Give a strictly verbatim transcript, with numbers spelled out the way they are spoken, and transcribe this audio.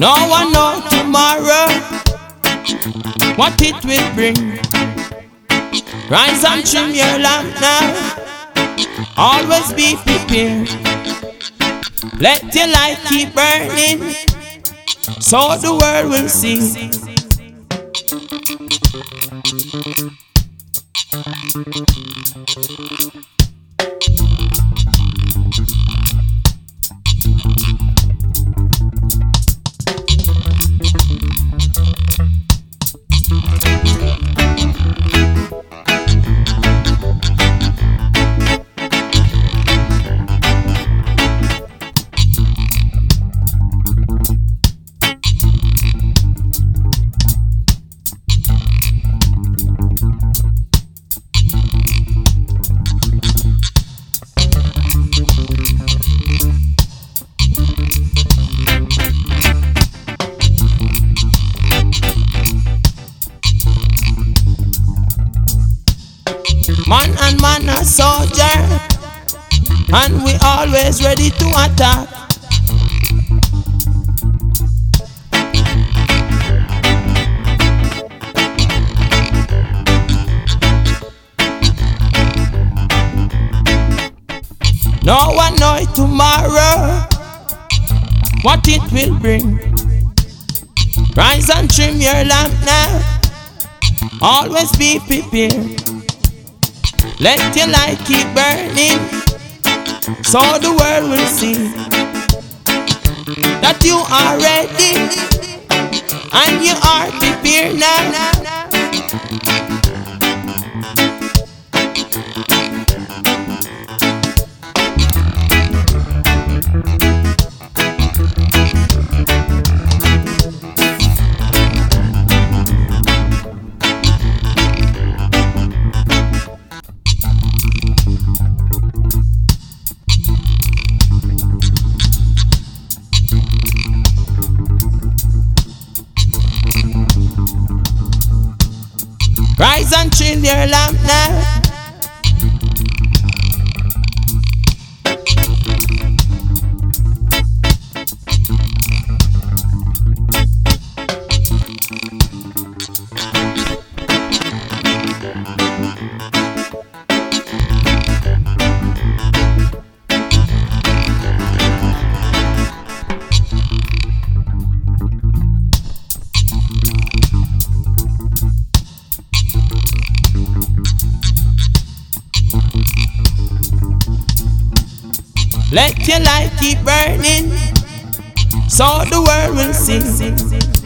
No one knows tomorrow what it will bring. Rise and trim your lamp now. Always be prepared. Let your light keep burning, so the world will see. Man and man a soldier, and we always ready to attack. No one knows tomorrow what it will bring. Rise and trim your lamp now. Always be prepared. Let your light keep burning, so the world will see that you are ready and you are prepared now. Rise and trim your lamp now. Let your light keep burning, so the world will see.